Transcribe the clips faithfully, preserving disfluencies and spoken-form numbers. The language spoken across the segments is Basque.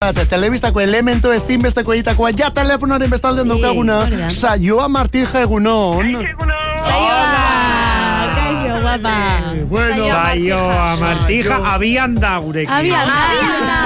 bat, telebistako elemento ezinbesteko egitakoa, ja telefonoaren bestaldean daukaguna, Saioa Martija egunon. Saioa! Kaixo, guapa. Bueno, Saioa Martija, abian da gurekin. Abian da.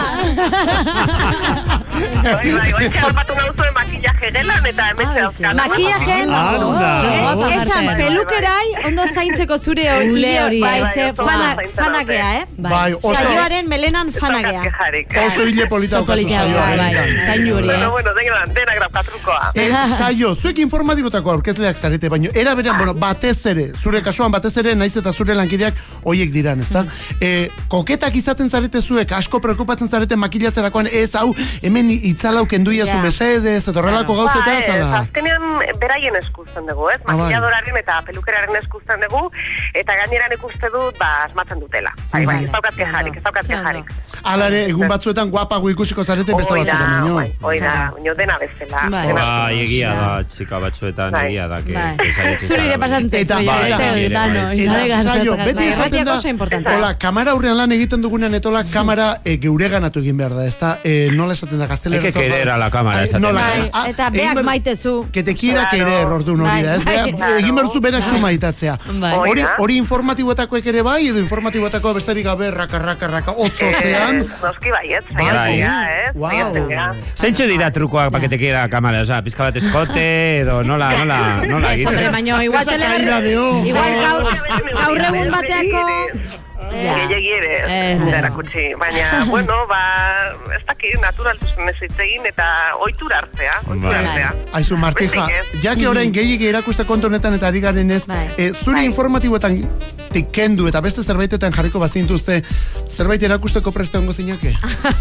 Bai, bai, oitxe alpatu nauzuen makillaje gelan eta emetxe dauzkan. Makillaje Anda. Esan, pelukerai ondo zaintzeko zure hori hori, bai, ze fanakea, eh? Bai, oso... Saioaren melenan fanakea. Oso hile polita okazu Saioa. Bai, zainu hori, Bueno, bueno, denak denak grafkatrukoa. Saio, zuek informatibotako aurkezleak zarete, baino, era berean, bueno, batez ere, zure kasuan batez ere, naiz eta zure lankideak hoiek diran, ezta? Koketak izaten zarete zuek, asko preokupatzen zarete makillatzerakoan, ez hau, hemen itzalau kenduia zu mesedez, eta horrelako gauzeta, zala? Azkenean, beraien eskuzten dugu, ez? Makilladoraren eta pelukeraren eskuzten dugu, eta gaineran ikuste dut, ba, asmatzen dutela. Bai, bai, ez daukat kejarik, ez daukat kejarik. Alare, egun batzuetan guapago ikusiko zarete beste batzuetan, baino. Oida, baino dena bezala. Bai, egia da, txika batzuetan egia da. Zurire pasantzen. Eta Saio, beti izaten da, hola, kamara aurrean lan egiten dugunean, etola, kamara geure ganatu egin behar da, ez da, nola esaten da, gaztelera. Hay que querer a la cámara, esaten da. Eta beak maitezu. Que te quiera querer, orduan hori da, ez? Egin behar zu berak zu maitatzea. Hori informatiboetakoek ere bai, edo informatiboetako besterik gabe, raka, raka, raka, otzotzean. Noski baiet, zaiatzea, ez? Zeintxo dira trukoak pa que te quiera a cámara, oza, pizka bat eskote, edo nola, nola, nola egiten. Hombre, baino, igual teleberri, igual gaur egun bateako... Gehiagi ere, erakutsi, baina, bueno, ba, ez dakit, naturaltasun ez egin eta ohitura hartzea, ohitura hartzea. Aizu, Martija, jake orain gehiagi erakuste kontu honetan eta ari garen ez, zure informatiboetan kendu eta beste zerbaitetan jarriko bazintuzte, zerbait erakusteko preste hongo zinake?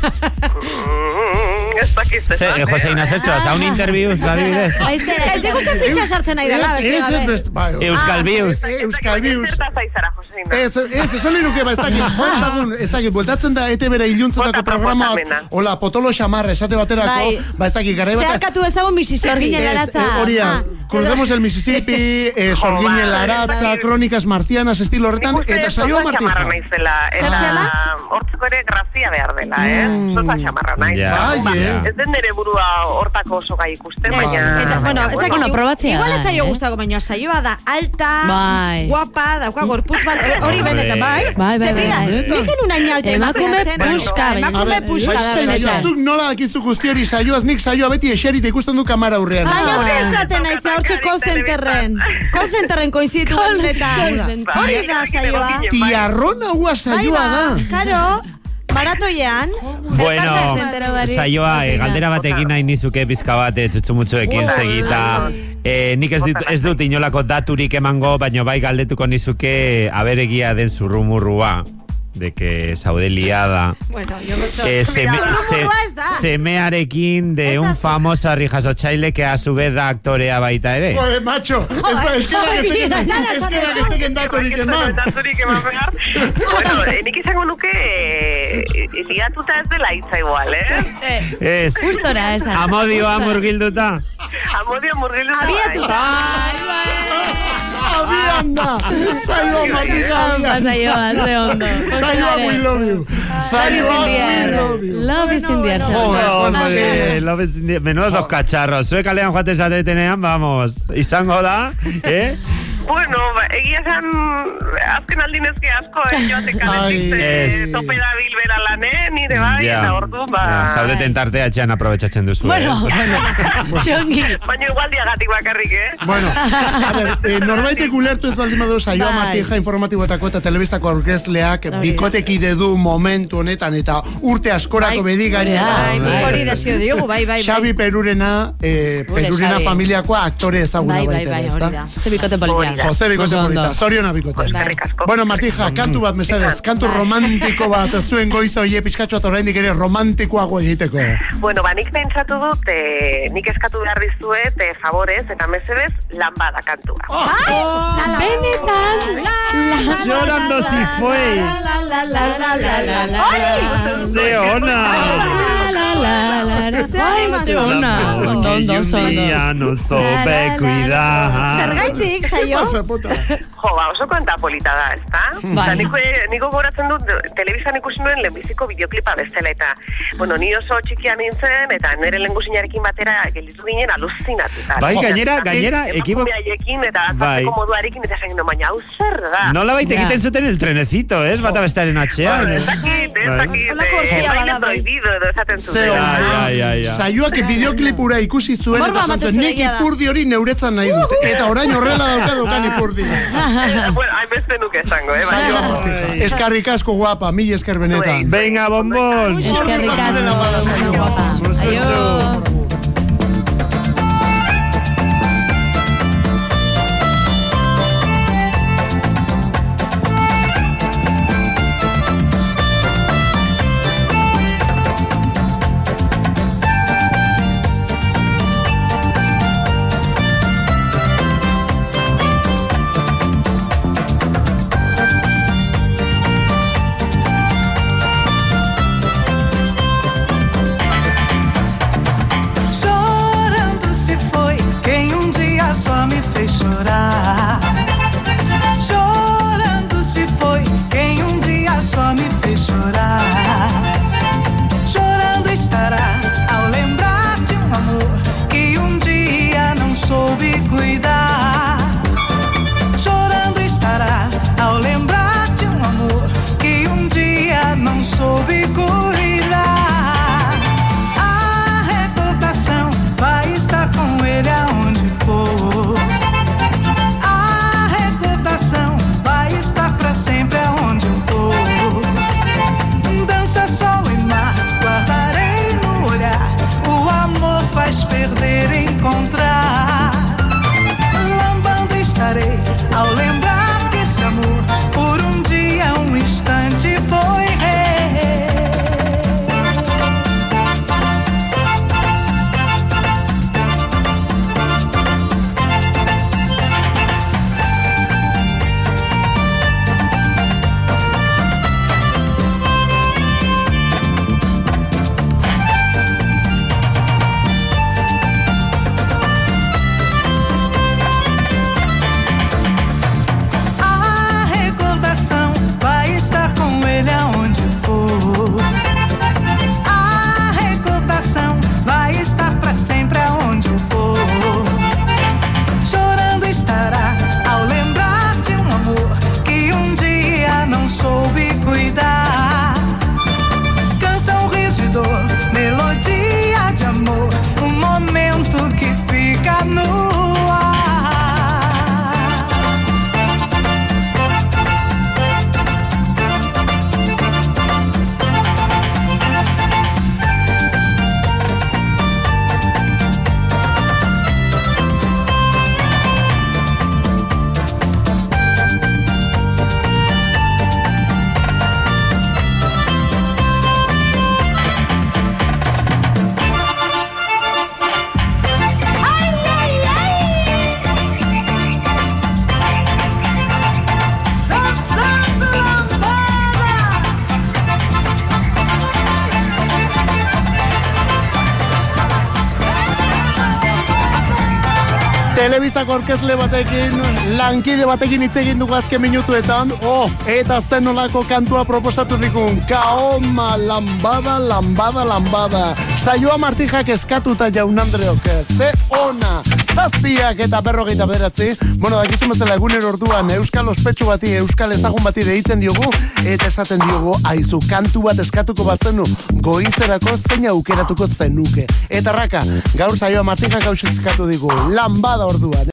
Ez dakit, ez dakit. Jose Inasertxo, hasa un interviuz, adibidez. Ez digusten fitxa sartzen nahi dela, beste gabe. Euskal Bius. Euskal Bius. Zertaz aizara, Jose Ina. Ez, esan liruke, ba, ez dakit, ez dakit, bueltatzen da E T B-ra iluntzetako programa, hola, potolo xamarra, esate baterako, ba, ez dakit, garai batean. Zeharkatu ezagun Mississippi. Horia, cruzamos el Mississippi, Sorgine Laratza, Crónicas Marcianas, estilo horretan, eta Saioa Martija. Eta hortzeko ere grazia behar dela, eh? Zoza xamarra nahi. Ez den nire burua hortako oso gai ikusten, baina... Eta, bueno, ez dakit, probatzea. Igual ez zaio gustako, baina Saioa da alta, guapa, dauka gorputz bat, hori benetan, bai? Bai, bai, bai. Niken unain alte emakume puska, emakume puska da benetan. Zuk nola dakizu guzti hori Saioaz, nik Saioa beti eserita ikusten du kamara aurrean. Baina ze esaten naiz, hortxe call centerren. Call centerren koinzitu horretan. Hori da Saioa. Tiarrona hua Saioa da. Karo. Maratoian. Bueno, Saioa, galdera bat egin nahi nizuke pizka bat txutxumutxuekin segita. Nik ez dut inolako daturik emango, baina bai galdetuko nizuke aberegia den zurrumurrua. De que zaude liada. Bueno, yo no eh, seme, se, semearekin de un famoso arrijasotxaile que a su vez da aktorea baita ere. Joder, macho, es que era que esteken datorik eman. Datorik eman behar. Bueno, nik izango nuke liatuta ez dela hitza igual, eh? Ez. Justora esa. Amodioa murgilduta. Amodio murgilduta. Abiatuta. Abian da. Saioa Martija abian. Saioa, ze ondo. Saioa, we love you. Saioa, we love you. Love is in the air. Hombre, love is in the air. Menudo dos cacharros. Zuek alean joaten zatetenean, vamos. Izango da, eh? Bueno, egia esan, azken aldin ezke asko, eh, joatek aletik, tope da bilbera lanen, nire bai, eta ordu, ba... Zaudeten tartea etxean aprobetxatzen duzu, bueno, xongi. Baina igual diagatik bakarrik, eh? Bueno, a ver, norbaitek ulertu ez baldin badu Saioa Martija informatiboetako eta telebistako aurkezleak bikotekide du momentu honetan eta urte askorako bedigaina. Hori desio diogu, bai, bai, bai. Xabi Perurena, Perurena familiakoa aktore ezaguna baita, ez da? Ze bikote politia. Jose Bikote polita, zoriona bikote. Bueno, Martija, kantu bat mesedez, kantu romantiko bat, zuen goizo hie pizkatxo eta oraindik ere romantikoago egiteko. Bueno, ba, nik pentsatu dut, nik eskatu behar dizuet, favorez, eta mesedez, lambada kantua. Benetan! Llorando si fue. ¡Hori! ¡Se ona! Ona, ondo, ondo, oso ondo. No zobe cuidar. Zergaitik, saio? Jo, ba, oso kanta polita da, ezta? Bai. Niko, niko goratzen dut, telebizan ikusi nuen lehenbiziko bideoklipa bezala, eta, bueno, ni oso txikia nintzen, eta nire lehengusinarekin batera gelditu ginen aluzinatuta. Bai, gainera, gainera, ekibok... Emakumeaiekin, eta azaltzeko moduarekin, eta egin baina, hau zer da? Nola baita egiten zuten el trenecito, ez? Bata bestaren atxean. Ez dakit, ez dakit, baile prohibido edo esaten zuten. Saioak bideoklipura ikusi zuen, eta zantzen, nik ipurdi hori neuretzan nahi dut. Eta orain horrela dauka daukan ipurdi. Bueno, hainbeste nuke esango, eh? Saioa Martija. Eskarrik asko guapa, mil esker benetan. Venga, bombón. Eskerrik asko, guapa. Aio. Telebistako orkezle batekin, lankide batekin hitz egin dugu azken minutuetan. Oh, eta zen nolako kantua proposatu dikun. Kaoma, lambada, lambada, lambada. Saioa Martijak eskatuta Jaun Andreok. Ze ona, zazpiak eta berrogeita bederatzi. Bueno, dakizun bezala egunero orduan euskal ospetsu bati, euskal ezagun bati deitzen diogu, eta esaten diogu, aizu, kantu bat eskatuko bat zenu, goizerako zein aukeratuko zenuke. Eta raka, gaur Saioa Martijak gauz eskatu digu, lambada orduan.